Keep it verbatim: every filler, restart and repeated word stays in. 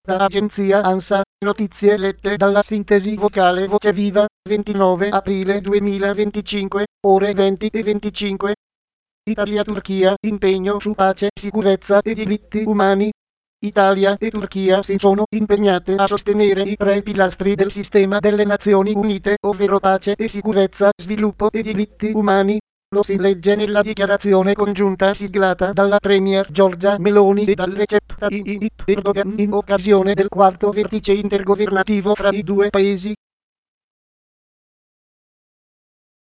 Da agenzia ANSA, notizie lette dalla sintesi vocale Voce Viva, ventinove aprile duemilaventicinque, ore venti e venticinque. Italia-Turchia, impegno su pace, sicurezza e diritti umani. Italia e Turchia si sono impegnate a sostenere i tre pilastri del sistema delle Nazioni Unite, ovvero pace e sicurezza, sviluppo e diritti umani. Lo si legge nella dichiarazione congiunta siglata dalla Premier Giorgia Meloni e dal Recep Tayyip Erdogan in occasione del quarto vertice intergovernativo fra i due paesi.